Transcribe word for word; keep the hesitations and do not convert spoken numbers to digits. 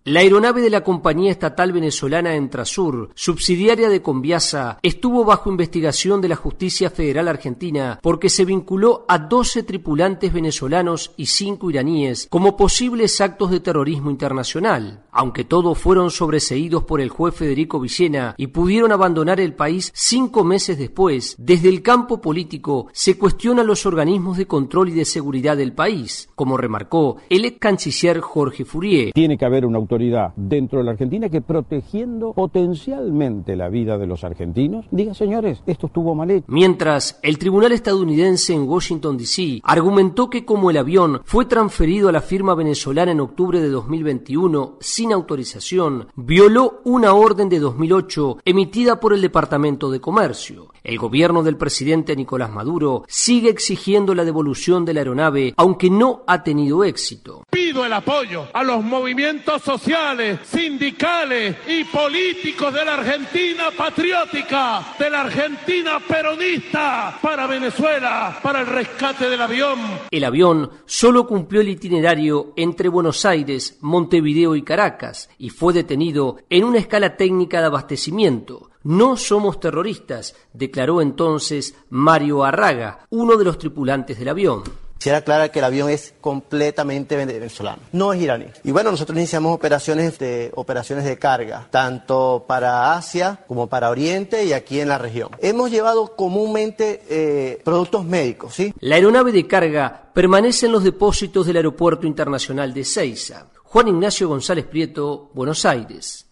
La aeronave de la compañía estatal venezolana Entrasur, subsidiaria de Conviasa, estuvo bajo investigación de la Justicia Federal Argentina porque se vinculó a doce tripulantes venezolanos y cinco iraníes como posibles actos de terrorismo internacional. Aunque todos fueron sobreseídos por el juez Federico Villena y pudieron abandonar el país cinco meses después, desde el campo político se cuestionan los organismos de control y de seguridad del país, como remarcó el ex canciller Jorge Fourier. Tiene que haber una autoridad dentro de la Argentina que, protegiendo potencialmente la vida de los argentinos, diga: señores, esto estuvo mal hecho. Mientras, el tribunal estadounidense en Washington D C argumentó que como el avión fue transferido a la firma venezolana en octubre de dos mil veintiuno sin autorización, violó una orden de dos mil ocho emitida por el Departamento de Comercio. El gobierno del presidente Nicolás Maduro sigue exigiendo la devolución de la aeronave, aunque no ha tenido éxito. Pido el apoyo a los movimientos sociales, sindicales y políticos de la Argentina patriótica, de la Argentina peronista, para Venezuela, para el rescate del avión. El avión solo cumplió el itinerario entre Buenos Aires, Montevideo y Caracas y fue detenido en una escala técnica de abastecimiento. No somos terroristas, declaró entonces Mario Arraga, uno de los tripulantes del avión. Quisiera aclarar que el avión es completamente venezolano, no es iraní. Y bueno, nosotros iniciamos operaciones de, operaciones de carga, tanto para Asia como para Oriente y aquí en la región. Hemos llevado comúnmente eh, productos médicos, ¿sí? La aeronave de carga permanece en los depósitos del Aeropuerto Internacional de Ezeiza. Juan Ignacio González Prieto, Buenos Aires.